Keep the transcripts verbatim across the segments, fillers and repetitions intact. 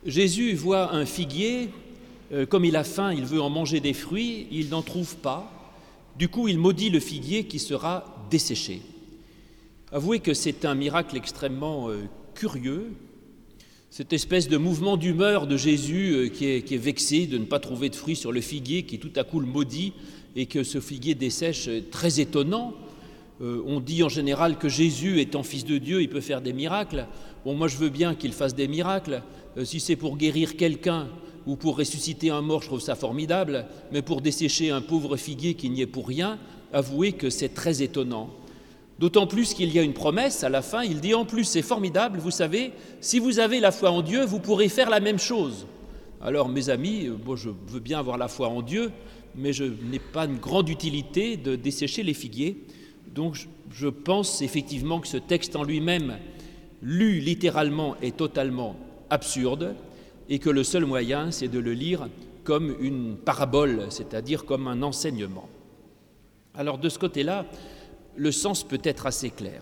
Jésus voit un figuier, euh, comme il a faim, il veut en manger des fruits, il n'en trouve pas. Du coup, il maudit le figuier qui sera desséché. Avouez que c'est un miracle extrêmement euh, curieux, cette espèce de mouvement d'humeur de Jésus euh, qui, est, qui est vexé de ne pas trouver de fruits sur le figuier, qui tout à coup le maudit et que ce figuier dessèche, euh, très étonnant. Euh, on dit en général que Jésus, étant fils de Dieu, il peut faire des miracles. Bon, moi je veux bien qu'il fasse des miracles. Euh, si c'est pour guérir quelqu'un ou pour ressusciter un mort, je trouve ça formidable. Mais pour dessécher un pauvre figuier qui n'y est pour rien, avouez que c'est très étonnant. D'autant plus qu'il y a une promesse à la fin, il dit en plus c'est formidable, vous savez, si vous avez la foi en Dieu, vous pourrez faire la même chose. Alors mes amis, bon, je veux bien avoir la foi en Dieu, mais je n'ai pas une grande utilité de dessécher les figuiers. Donc je pense effectivement que ce texte en lui-même, lu littéralement, est totalement absurde et que le seul moyen, c'est de le lire comme une parabole, c'est-à-dire comme un enseignement. Alors de ce côté-là, le sens peut être assez clair.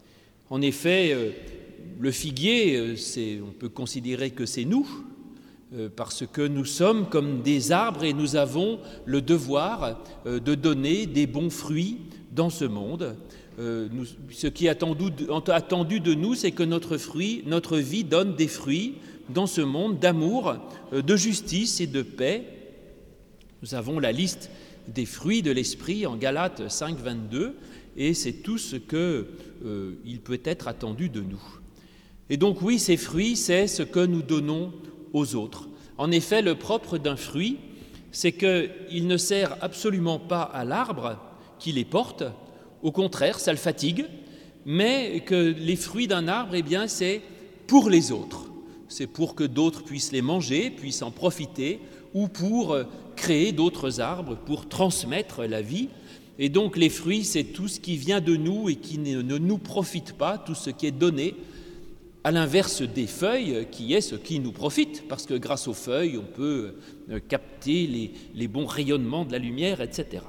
En effet, euh, le figuier, euh, c'est, on peut considérer que c'est nous, euh, parce que nous sommes comme des arbres et nous avons le devoir euh, de donner des bons fruits dans ce monde. Euh, nous, ce qui est attendu, attendu de nous, c'est que notre fruit, notre vie donne des fruits dans ce monde d'amour, euh, de justice et de paix. Nous avons la liste des fruits de l'esprit en Galates cinq, vingt-deux, et c'est tout ce qu'il euh, peut être attendu de nous. Et donc oui, ces fruits, c'est ce que nous donnons aux autres. En effet, le propre d'un fruit, c'est qu'il ne sert absolument pas à l'arbre qui les porte, au contraire, ça le fatigue, mais que les fruits d'un arbre, eh bien, c'est pour les autres. C'est pour que d'autres puissent les manger, puissent en profiter, ou pour créer d'autres arbres, pour transmettre la vie. Et donc les fruits, c'est tout ce qui vient de nous et qui ne, ne nous profite pas, tout ce qui est donné, à l'inverse des feuilles, qui est ce qui nous profite, parce que grâce aux feuilles, on peut capter les, les bons rayonnements de la lumière, et cetera.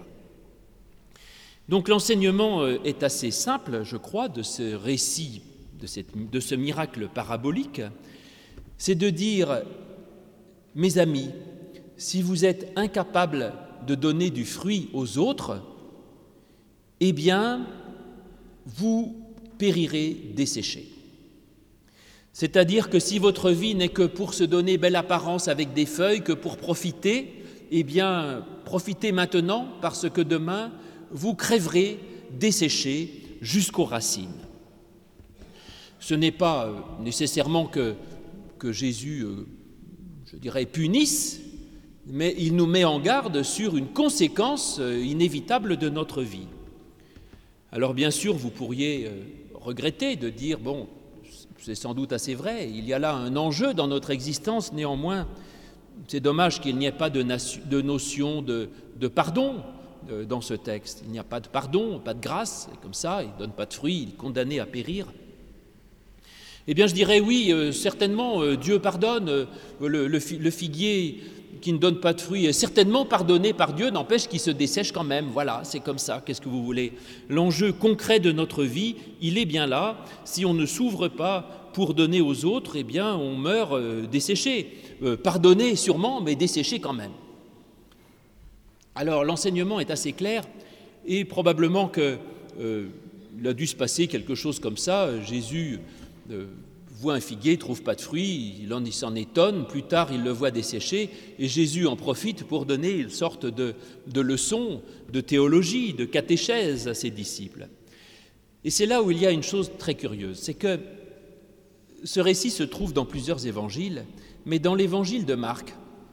Donc l'enseignement est assez simple, je crois, de ce récit, de, cette, de ce miracle parabolique, c'est de dire, mes amis, si vous êtes incapables de donner du fruit aux autres, eh bien, vous périrez desséchés. C'est-à-dire que si votre vie n'est que pour se donner belle apparence avec des feuilles, que pour profiter, eh bien, profitez maintenant parce que demain, vous crèverez desséchés jusqu'aux racines. Ce n'est pas nécessairement que, que Jésus, je dirais, punisse, mais il nous met en garde sur une conséquence inévitable de notre vie. Alors bien sûr, vous pourriez regretter de dire, bon, c'est sans doute assez vrai, il y a là un enjeu dans notre existence, néanmoins, c'est dommage qu'il n'y ait pas de, nation, de notion de, de pardon dans ce texte. Il n'y a pas de pardon, pas de grâce, et comme ça, il ne donne pas de fruits, il est condamné à périr. Eh bien, je dirais oui, euh, certainement, euh, Dieu pardonne, euh, le, le, le figuier qui ne donne pas de fruits est certainement pardonné par Dieu, n'empêche qu'il se dessèche quand même. Voilà, c'est comme ça, qu'est-ce que vous voulez ? L'enjeu concret de notre vie, il est bien là. Si on ne s'ouvre pas pour donner aux autres, eh bien, on meurt euh, desséché. Euh, pardonné sûrement, mais desséché quand même. Alors, l'enseignement est assez clair, et probablement qu'il euh, a dû se passer quelque chose comme ça. Jésus euh, voit un figuier, il ne trouve pas de fruits, il, en, il s'en étonne, plus tard il le voit desséché, et Jésus en profite pour donner une sorte de, de leçon, de théologie, de catéchèse à ses disciples. Et c'est là où il y a une chose très curieuse, c'est que ce récit se trouve dans plusieurs évangiles, mais dans l'évangile de Marc,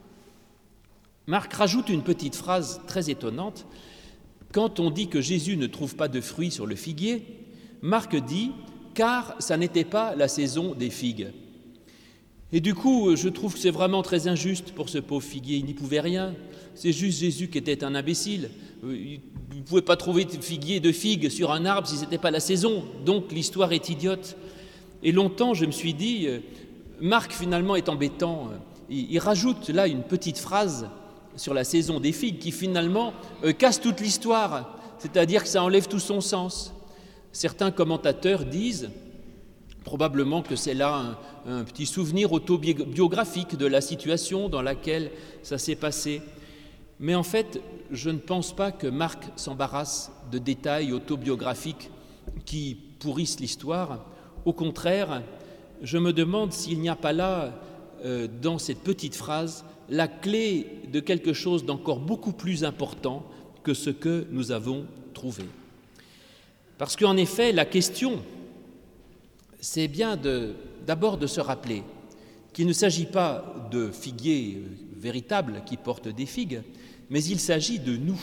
Marc rajoute une petite phrase très étonnante. Quand on dit que Jésus ne trouve pas de fruits sur le figuier, Marc dit « car ça n'était pas la saison des figues ». Et du coup, je trouve que c'est vraiment très injuste pour ce pauvre figuier, il n'y pouvait rien. C'est juste Jésus qui était un imbécile. Vous ne pouvez pas trouver de figuier de figues sur un arbre si ce n'était pas la saison, donc l'histoire est idiote. Et longtemps, je me suis dit, Marc finalement est embêtant, il, il rajoute là une petite phrase sur la saison des figues qui finalement euh, casse toute l'histoire, c'est-à-dire que ça enlève tout son sens. Certains commentateurs disent Probablement que c'est là un, un petit souvenir autobiographique de la situation dans laquelle ça s'est passé. Mais en fait, je ne pense pas que Marc s'embarrasse de détails autobiographiques qui pourrissent l'histoire. Au contraire, je me demande s'il n'y a pas là, euh, dans cette petite phrase, la clé de quelque chose d'encore beaucoup plus important que ce que nous avons trouvé. Parce qu'en effet, la question, c'est bien de, d'abord de se rappeler qu'il ne s'agit pas de figuiers véritables qui portent des figues, mais il s'agit de nous.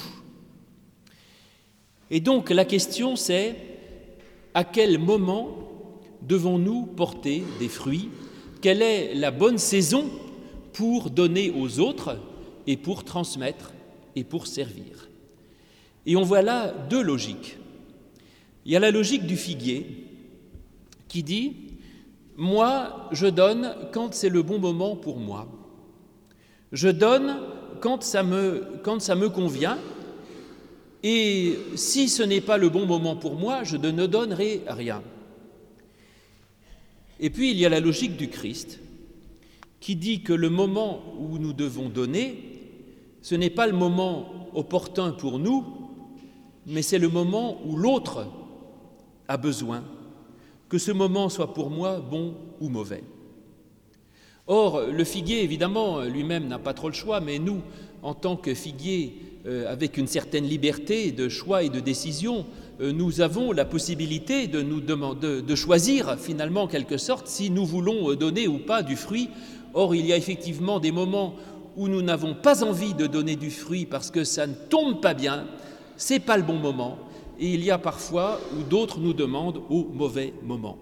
Et donc la question c'est, à quel moment devons-nous porter des fruits? Quelle est la bonne saison pour donner aux autres et pour transmettre et pour servir? Et on voit là deux logiques. Il y a la logique du figuier qui dit « Moi, je donne quand c'est le bon moment pour moi. Je donne quand ça me, quand ça me convient, et si ce n'est pas le bon moment pour moi, je ne donnerai rien. » Et puis, il y a la logique du Christ qui dit que le moment où nous devons donner, ce n'est pas le moment opportun pour nous, mais c'est le moment où l'autre a besoin, que ce moment soit pour moi bon ou mauvais. Or, le figuier, évidemment, lui-même n'a pas trop le choix, mais nous, en tant que figuier, euh, avec une certaine liberté de choix et de décision, euh, nous avons la possibilité de nous demander, de choisir, finalement, en quelque sorte, si nous voulons donner ou pas du fruit. Or, il y a effectivement des moments où nous n'avons pas envie de donner du fruit parce que ça ne tombe pas bien, c'est pas le bon moment. Et il y a parfois où d'autres nous demandent au mauvais moment.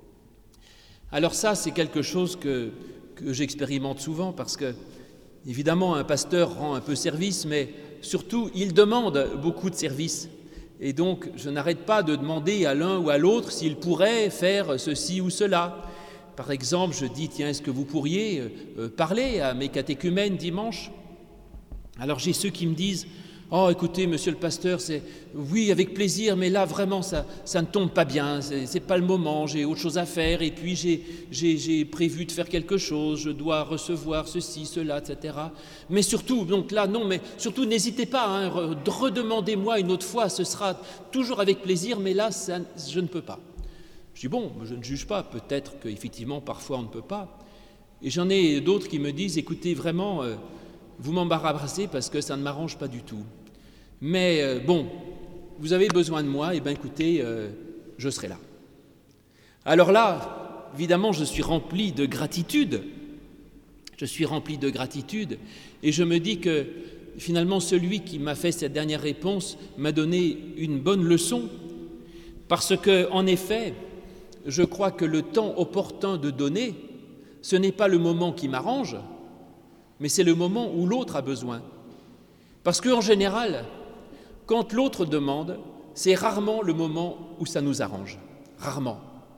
Alors ça, c'est quelque chose que, que j'expérimente souvent parce que, évidemment, un pasteur rend un peu service, mais surtout, il demande beaucoup de services. Et donc, je n'arrête pas de demander à l'un ou à l'autre s'il pourrait faire ceci ou cela. Par exemple, je dis, tiens, est-ce que vous pourriez euh, parler à mes catéchumènes dimanche? Alors j'ai ceux qui me disent, oh, écoutez, monsieur le pasteur, c'est oui, avec plaisir, mais là, vraiment, ça, ça ne tombe pas bien, c'est, c'est pas le moment, j'ai autre chose à faire, et puis j'ai, j'ai, j'ai prévu de faire quelque chose, je dois recevoir ceci, cela, et cetera. Mais surtout, donc là, non, mais surtout, n'hésitez pas, hein, redemandez-moi une autre fois, ce sera toujours avec plaisir, mais là, ça, je ne peux pas. Je dis, bon, je ne juge pas, peut-être qu'effectivement, parfois, on ne peut pas. Et j'en ai d'autres qui me disent, écoutez, vraiment, euh, vous m'embarrassez parce que ça ne m'arrange pas du tout. Mais euh, bon, vous avez besoin de moi, et bien écoutez, euh, je serai là. Alors là, évidemment, je suis rempli de gratitude. Je suis rempli de gratitude et je me dis que finalement, celui qui m'a fait cette dernière réponse m'a donné une bonne leçon parce que, en effet, je crois que le temps opportun de donner, ce n'est pas le moment qui m'arrange, mais c'est le moment où l'autre a besoin. Parce qu'en général, quand l'autre demande, c'est rarement le moment où ça nous arrange, rarement.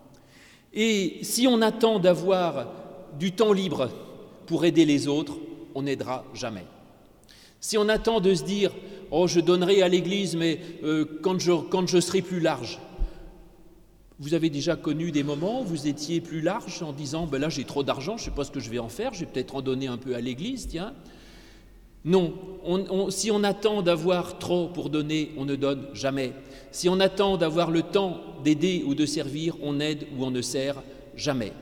Et si on attend d'avoir du temps libre pour aider les autres, on n'aidera jamais. Si on attend de se dire « Oh, je donnerai à l'Église, mais euh, quand, je, quand je serai plus large », vous avez déjà connu des moments où vous étiez plus large en disant ben « là, j'ai trop d'argent, je ne sais pas ce que je vais en faire, je vais peut-être en donner un peu à l'Église, tiens ». Non, on, on, si on attend d'avoir trop pour donner, on ne donne jamais. Si on attend d'avoir le temps d'aider ou de servir, on aide ou on ne sert jamais.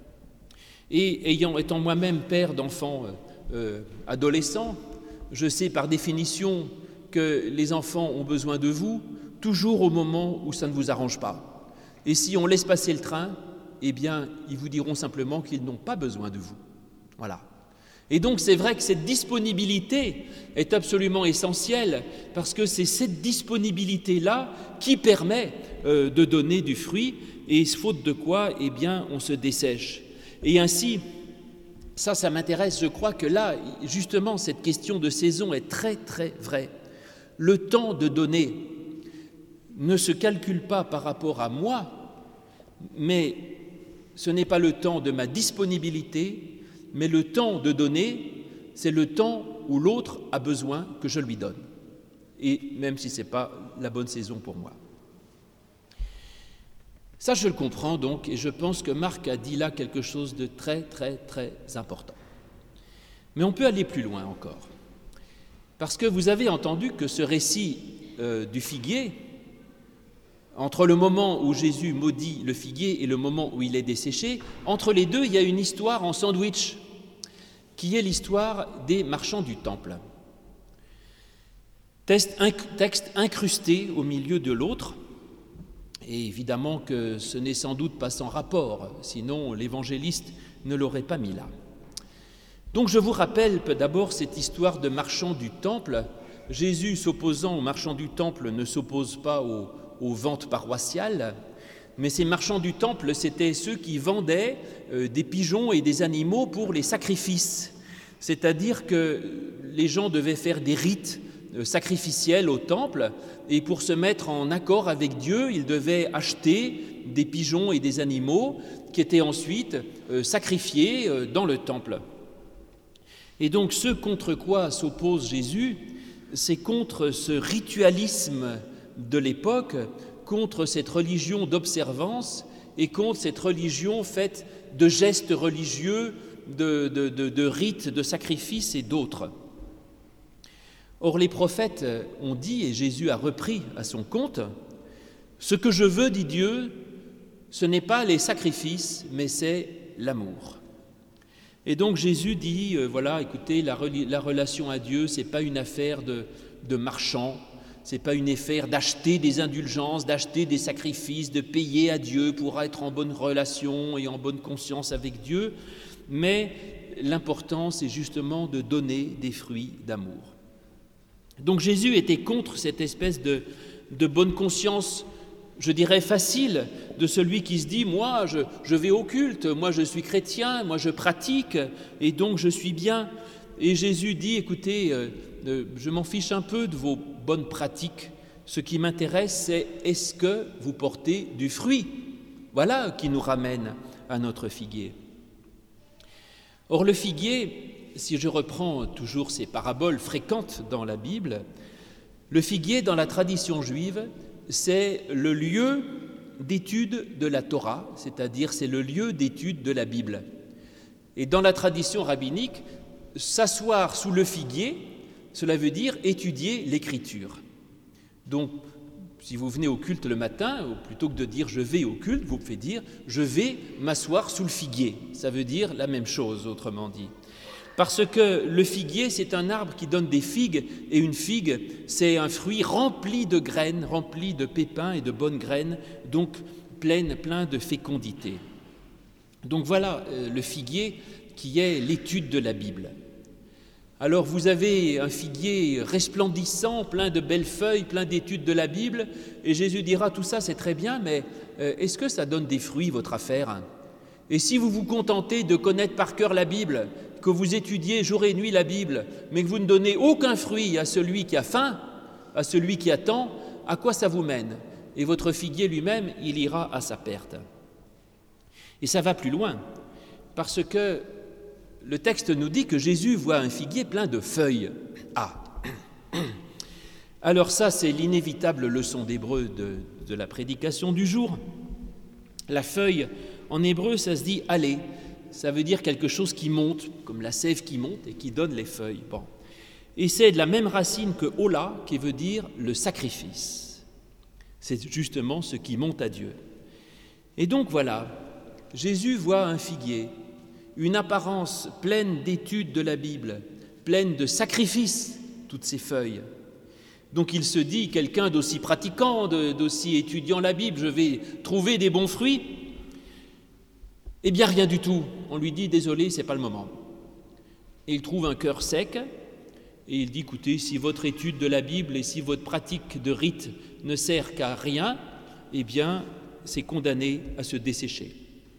Et ayant, étant moi-même père d'enfants euh, adolescents, je sais par définition que les enfants ont besoin de vous toujours au moment où ça ne vous arrange pas. Et si on laisse passer le train, eh bien, ils vous diront simplement qu'ils n'ont pas besoin de vous. Voilà. Et donc, c'est vrai que cette disponibilité est absolument essentielle parce que c'est cette disponibilité-là qui permet euh, de donner du fruit et faute de quoi, eh bien, on se dessèche. Et ainsi, ça, ça m'intéresse, je crois que là, justement, cette question de saison est très, très vraie. Le temps de donner ne se calcule pas par rapport à moi, mais ce n'est pas le temps de ma disponibilité, mais le temps de donner, c'est le temps où l'autre a besoin que je lui donne, et même si ce n'est pas la bonne saison pour moi. Ça, je le comprends donc, et je pense que Marc a dit là quelque chose de très, très, très important. Mais on peut aller plus loin encore. Parce que vous avez entendu que ce récit euh, du figuier, entre le moment où Jésus maudit le figuier et le moment où il est desséché, entre les deux, il y a une histoire en sandwich, qui est l'histoire des marchands du temple. Texte, inc- texte incrusté au milieu de l'autre, et évidemment que ce n'est sans doute pas sans rapport, sinon l'évangéliste ne l'aurait pas mis là. Donc je vous rappelle d'abord cette histoire de marchands du temple. Jésus, s'opposant aux marchands du temple, ne s'oppose pas aux, aux ventes paroissiales, mais ces marchands du temple, c'était ceux qui vendaient euh, des pigeons et des animaux pour les sacrifices. C'est-à-dire que les gens devaient faire des rites euh, sacrificiels au temple, et pour se mettre en accord avec Dieu, ils devaient acheter des pigeons et des animaux qui étaient ensuite euh, sacrifiés euh, dans le temple. Et donc ce contre quoi s'oppose Jésus, c'est contre ce ritualisme de l'époque, contre cette religion d'observance et contre cette religion faite de gestes religieux, de, de, de, de rites, de sacrifices et d'autres. Or les prophètes ont dit, et Jésus a repris à son compte, « Ce que je veux, dit Dieu, ce n'est pas les sacrifices, mais c'est l'amour. » Et donc Jésus dit, euh, voilà, écoutez, la, la relation à Dieu, ce n'est pas une affaire de, de marchands, ce n'est pas une affaire d'acheter des indulgences, d'acheter des sacrifices, de payer à Dieu pour être en bonne relation et en bonne conscience avec Dieu, mais l'important, c'est justement de donner des fruits d'amour. Donc Jésus était contre cette espèce de, de bonne conscience, je dirais facile, de celui qui se dit « moi, je, je vais au culte, moi je suis chrétien, moi je pratique, et donc je suis bien ». Et Jésus dit « écoutez, euh, euh, je m'en fiche un peu de vos bonnes pratiques, ce qui m'intéresse, c'est est-ce que vous portez du fruit ?» Voilà qui nous ramène à notre figuier. Or le figuier, si je reprends toujours ces paraboles fréquentes dans la Bible, le figuier dans la tradition juive, c'est le lieu d'étude de la Torah, c'est-à-dire c'est le lieu d'étude de la Bible. Et dans la tradition rabbinique, s'asseoir sous le figuier, cela veut dire étudier l'Écriture. Donc, si vous venez au culte le matin, plutôt que de dire « je vais au culte », vous pouvez dire « je vais m'asseoir sous le figuier ». Ça veut dire la même chose, autrement dit. Parce que le figuier, c'est un arbre qui donne des figues, et une figue, c'est un fruit rempli de graines, rempli de pépins et de bonnes graines, donc plein, plein de fécondité. Donc voilà euh, le figuier qui est l'étude de la Bible. Alors vous avez un figuier resplendissant, plein de belles feuilles, plein d'études de la Bible, et Jésus dira, tout ça c'est très bien, mais euh, est-ce que ça donne des fruits, votre affaire ? Et si vous vous contentez de connaître par cœur la Bible, que vous étudiez jour et nuit la Bible, mais que vous ne donnez aucun fruit à celui qui a faim, à celui qui attend, à quoi ça vous mène ? Et votre figuier lui-même, il ira à sa perte. Et ça va plus loin, parce que le texte nous dit que Jésus voit un figuier plein de feuilles. Ah ! Alors ça, c'est l'inévitable leçon d'hébreu de, de la prédication du jour. La feuille, en hébreu, ça se dit « aller ». Ça veut dire quelque chose qui monte, comme la sève qui monte et qui donne les feuilles. Bon. Et c'est de la même racine que « hola » qui veut dire le sacrifice. C'est justement ce qui monte à Dieu. Et donc voilà, Jésus voit un figuier, une apparence pleine d'études de la Bible, pleine de sacrifices, toutes ces feuilles. Donc il se dit, quelqu'un d'aussi pratiquant, d'aussi étudiant la Bible, je vais trouver des bons fruits. Eh bien, rien du tout. On lui dit, désolé, ce n'est pas le moment. Et il trouve un cœur sec, et il dit, écoutez, si votre étude de la Bible et si votre pratique de rite ne sert qu'à rien, eh bien, c'est condamné à se dessécher.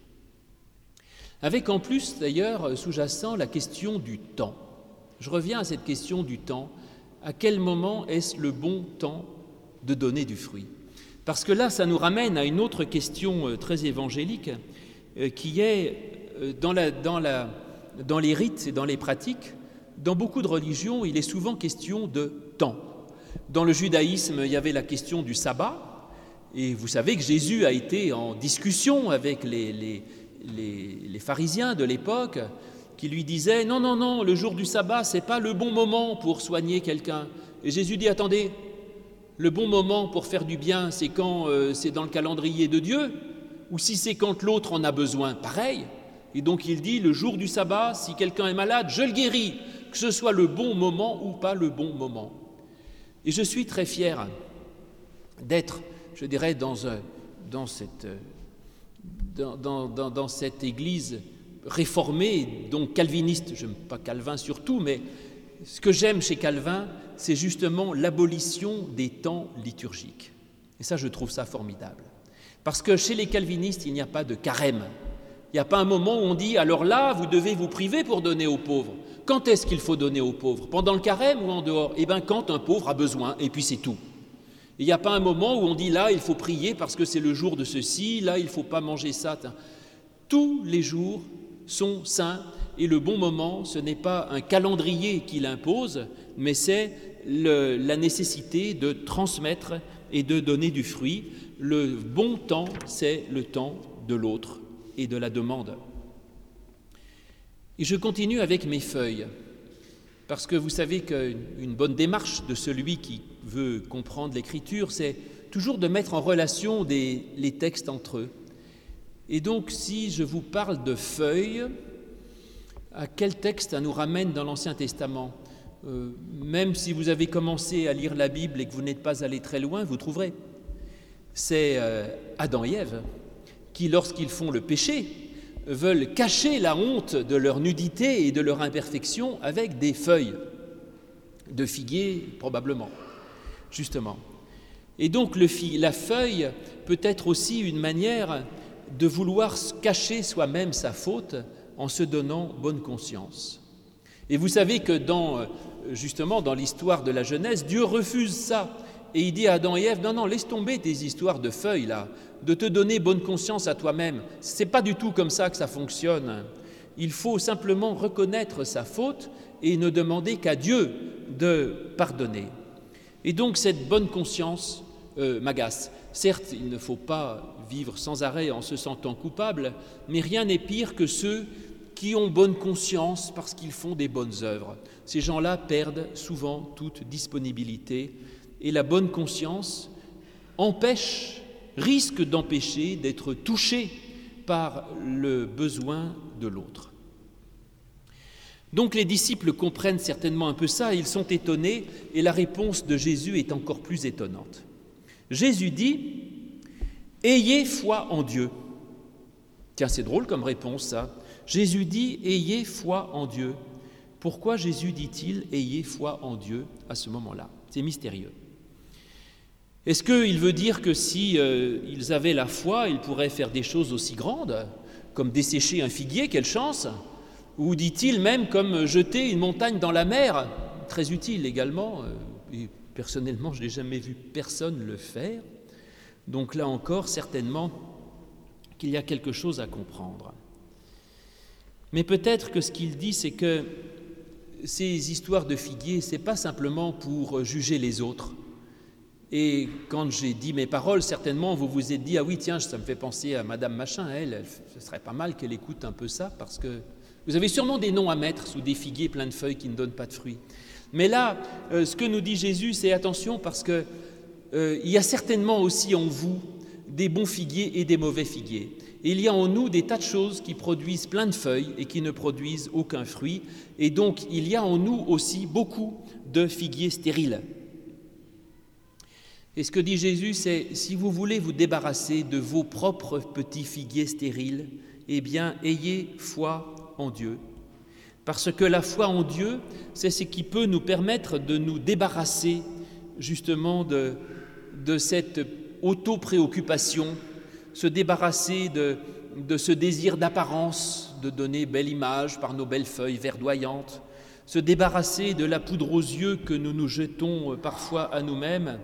Avec en plus, d'ailleurs, sous-jacent la question du temps. Je reviens à cette question du temps. À quel moment est-ce le bon temps de donner du fruit ? Parce que là, ça nous ramène à une autre question très évangélique, qui est dans, la, dans, la, dans les rites et dans les pratiques, dans beaucoup de religions, il est souvent question de temps. Dans le judaïsme, il y avait la question du sabbat, Et vous savez que Jésus a été en discussion avec les, les, les, les pharisiens de l'époque qui lui disaient « Non, non, non, le jour du sabbat, ce n'est pas le bon moment pour soigner quelqu'un. » Et Jésus dit « Attendez, le bon moment pour faire du bien, c'est quand euh, c'est dans le calendrier de Dieu, ou si c'est quand l'autre en a besoin, pareil. » Et donc il dit « Le jour du sabbat, si quelqu'un est malade, je le guéris, que ce soit le bon moment ou pas le bon moment. » Et je suis très fier d'être, je dirais, dans, dans, cette, dans, dans, dans, dans cette église réformée, donc calviniste, je n'aime pas Calvin surtout, mais ce que j'aime chez Calvin, c'est justement l'abolition des temps liturgiques. Et ça, je trouve ça formidable. Parce que chez les calvinistes, il n'y a pas de carême. Il n'y a pas un moment où on dit « alors là, vous devez vous priver pour donner aux pauvres ». Quand est-ce qu'il faut donner aux pauvres? Pendant le carême ou en dehors? Eh bien, quand un pauvre a besoin, et puis c'est tout. Il n'y a pas un moment où on dit « là, il faut prier parce que c'est le jour de ceci, là, il ne faut pas manger ça ». Tous les jours sont saints, et le bon moment, ce n'est pas un calendrier qui l'impose, mais c'est le, la nécessité de transmettre et de donner du fruit. Le bon temps, c'est le temps de l'autre et de la demande. Et je continue avec mes feuilles, parce que vous savez qu'une bonne démarche de celui qui veut comprendre l'Écriture, c'est toujours de mettre en relation des, les textes entre eux. Et donc, si je vous parle de feuilles, à quel texte ça nous ramène dans l'Ancien Testament? euh, Même si vous avez commencé à lire la Bible et que vous n'êtes pas allé très loin, vous trouverez. C'est euh, Adam et Ève qui, lorsqu'ils font le péché, veulent cacher la honte de leur nudité et de leur imperfection avec des feuilles de figuier, probablement, justement. Et donc le, la feuille peut être aussi une manière de vouloir cacher soi-même sa faute en se donnant bonne conscience. Et vous savez que dans, justement, dans l'histoire de la Genèse, Dieu refuse ça. Et il dit à Adam et Ève, non, non, laisse tomber tes histoires de feuilles, là, de te donner bonne conscience à toi-même. Ce n'est pas du tout comme ça que ça fonctionne. Il faut simplement reconnaître sa faute et ne demander qu'à Dieu de pardonner. Et donc cette bonne conscience euh, m'agace. Certes, il ne faut pas vivre sans arrêt en se sentant coupable, mais rien n'est pire que ceux qui ont bonne conscience parce qu'ils font des bonnes œuvres. Ces gens-là perdent souvent toute disponibilité et la bonne conscience empêche, risque d'empêcher d'être touché par le besoin de l'autre. Donc les disciples comprennent certainement un peu ça, ils sont étonnés et la réponse de Jésus est encore plus étonnante. Jésus dit « Ayez foi en Dieu ». Tiens, c'est drôle comme réponse, ça. Jésus dit « Ayez foi en Dieu ». Pourquoi Jésus dit-il « Ayez foi en Dieu » à ce moment-là? C'est mystérieux. Est-ce qu'il veut dire que si euh, ils avaient la foi, ils pourraient faire des choses aussi grandes, comme dessécher un figuier, quelle chance? Ou dit-il même comme jeter une montagne dans la mer? Très utile également, et personnellement je n'ai jamais vu personne le faire. Donc là encore, certainement qu'il y a quelque chose à comprendre. Mais peut-être que ce qu'il dit, c'est que ces histoires de figuier, ce n'est pas simplement pour juger les autres. Et quand j'ai dit mes paroles, certainement vous vous êtes dit « Ah oui, tiens, ça me fait penser à Madame Machin, elle, ce serait pas mal qu'elle écoute un peu ça, parce que vous avez sûrement des noms à mettre sous des figuiers pleins de feuilles qui ne donnent pas de fruits. » Mais là, euh, ce que nous dit Jésus, c'est attention, parce qu'il euh, y a certainement aussi en vous des bons figuiers et des mauvais figuiers. Et il y a en nous des tas de choses qui produisent plein de feuilles et qui ne produisent aucun fruit. Et donc, il y a en nous aussi beaucoup de figuiers stériles. Et ce que dit Jésus, c'est « Si vous voulez vous débarrasser de vos propres petits figuiers stériles, eh bien, ayez foi en Dieu. » Parce que la foi en Dieu, c'est ce qui peut nous permettre de nous débarrasser justement de, de cette auto-préoccupation, se débarrasser de, de ce désir d'apparence, de donner belle image par nos belles feuilles verdoyantes, se débarrasser de la poudre aux yeux que nous nous jetons parfois à nous-mêmes.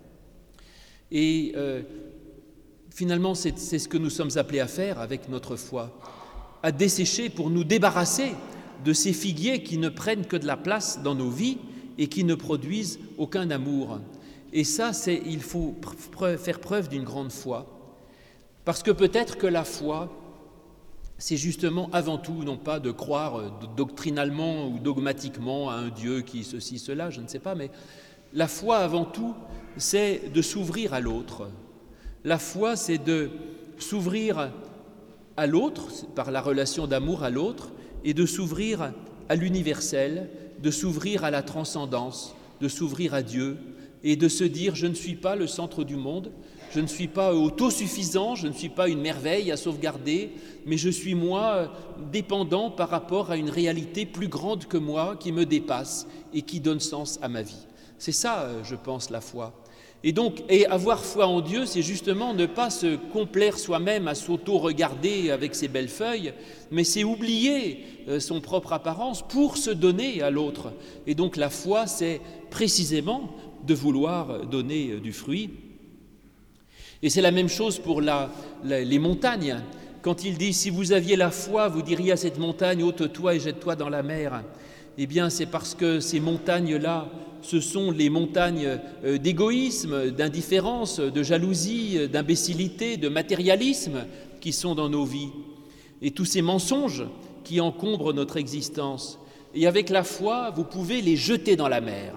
Et euh, finalement, c'est, c'est ce que nous sommes appelés à faire avec notre foi, à dessécher pour nous débarrasser de ces figuiers qui ne prennent que de la place dans nos vies et qui ne produisent aucun amour. Et ça, c'est, il faut pr- faire preuve d'une grande foi. Parce que peut-être que la foi, c'est justement avant tout, non pas de croire doctrinalement ou dogmatiquement à un Dieu qui ceci, cela, je ne sais pas, mais la foi avant tout, c'est de s'ouvrir à l'autre. La foi, c'est de s'ouvrir à l'autre, par la relation d'amour à l'autre, et de s'ouvrir à l'universel, de s'ouvrir à la transcendance, de s'ouvrir à Dieu, et de se dire « je ne suis pas le centre du monde, je ne suis pas autosuffisant, je ne suis pas une merveille à sauvegarder, mais je suis moi dépendant par rapport à une réalité plus grande que moi, qui me dépasse et qui donne sens à ma vie. » C'est ça, je pense, la foi. Et donc, et avoir foi en Dieu, c'est justement ne pas se complaire soi-même à s'auto-regarder avec ses belles feuilles, mais c'est oublier son propre apparence pour se donner à l'autre. Et donc la foi, c'est précisément de vouloir donner du fruit. Et c'est la même chose pour la, la, les montagnes. Quand il dit « si vous aviez la foi, vous diriez à cette montagne, ôte-toi et jette-toi dans la mer », eh bien c'est parce que ces montagnes-là, ce sont les montagnes d'égoïsme, d'indifférence, de jalousie, d'imbécilité, de matérialisme qui sont dans nos vies. Et tous ces mensonges qui encombrent notre existence. Et avec la foi, vous pouvez les jeter dans la mer.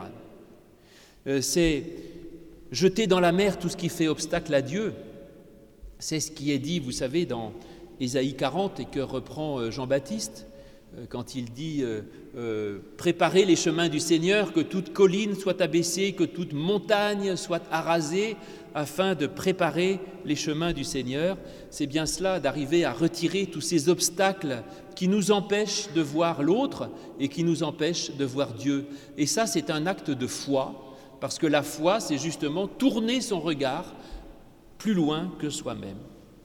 C'est jeter dans la mer tout ce qui fait obstacle à Dieu. C'est ce qui est dit, vous savez, dans Ésaïe quarante et que reprend Jean-Baptiste, quand il dit euh, euh, « Préparez les chemins du Seigneur, que toute colline soit abaissée, que toute montagne soit arasée, afin de préparer les chemins du Seigneur. » C'est bien cela, d'arriver à retirer tous ces obstacles qui nous empêchent de voir l'autre et qui nous empêchent de voir Dieu. Et ça, c'est un acte de foi, parce que la foi, c'est justement tourner son regard plus loin que soi-même.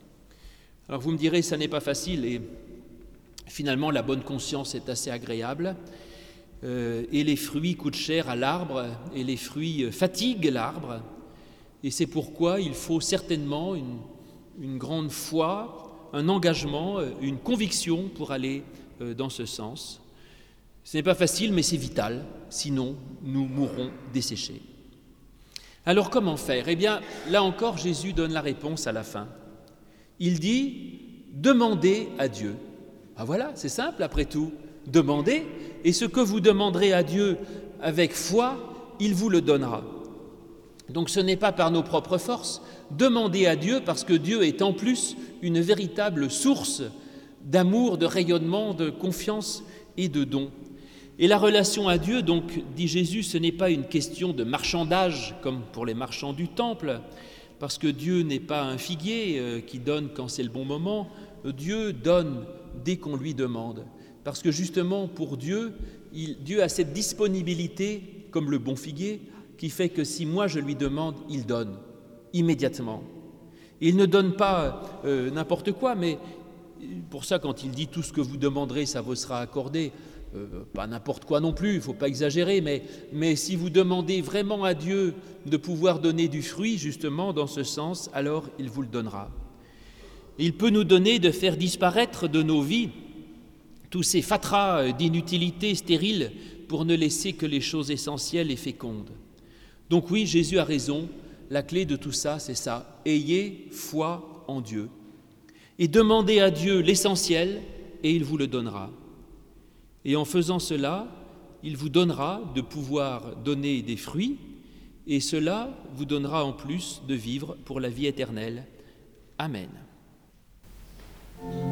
Alors vous me direz, ça n'est pas facile, et finalement, la bonne conscience est assez agréable, euh, et les fruits coûtent cher à l'arbre, et les fruits fatiguent l'arbre, et c'est pourquoi il faut certainement une, une grande foi, un engagement, une conviction pour aller euh, dans ce sens. Ce n'est pas facile, mais c'est vital, sinon nous mourrons desséchés. Alors comment faire ? Eh bien, là encore, Jésus donne la réponse à la fin. Il dit « Demandez à Dieu ». Ah voilà, c'est simple après tout, demandez, et ce que vous demanderez à Dieu avec foi, il vous le donnera. Donc ce n'est pas par nos propres forces, demandez à Dieu parce que Dieu est en plus une véritable source d'amour, de rayonnement, de confiance et de dons. Et la relation à Dieu, donc, dit Jésus, ce n'est pas une question de marchandage comme pour les marchands du temple, parce que Dieu n'est pas un figuier qui donne quand c'est le bon moment, Dieu donne dès qu'on lui demande. Parce que justement, pour Dieu, il, Dieu a cette disponibilité, comme le bon figuier, qui fait que si moi je lui demande, il donne, immédiatement. Il ne donne pas euh, n'importe quoi, mais pour ça, quand il dit « tout ce que vous demanderez, ça vous sera accordé », euh, pas n'importe quoi non plus, il ne faut pas exagérer, mais, mais si vous demandez vraiment à Dieu de pouvoir donner du fruit, justement, dans ce sens, alors il vous le donnera. Il peut nous donner de faire disparaître de nos vies tous ces fatras d'inutilité stériles pour ne laisser que les choses essentielles et fécondes. Donc oui, Jésus a raison, la clé de tout ça, c'est ça. Ayez foi en Dieu et demandez à Dieu l'essentiel et il vous le donnera. Et en faisant cela, il vous donnera de pouvoir donner des fruits et cela vous donnera en plus de vivre pour la vie éternelle. Amen.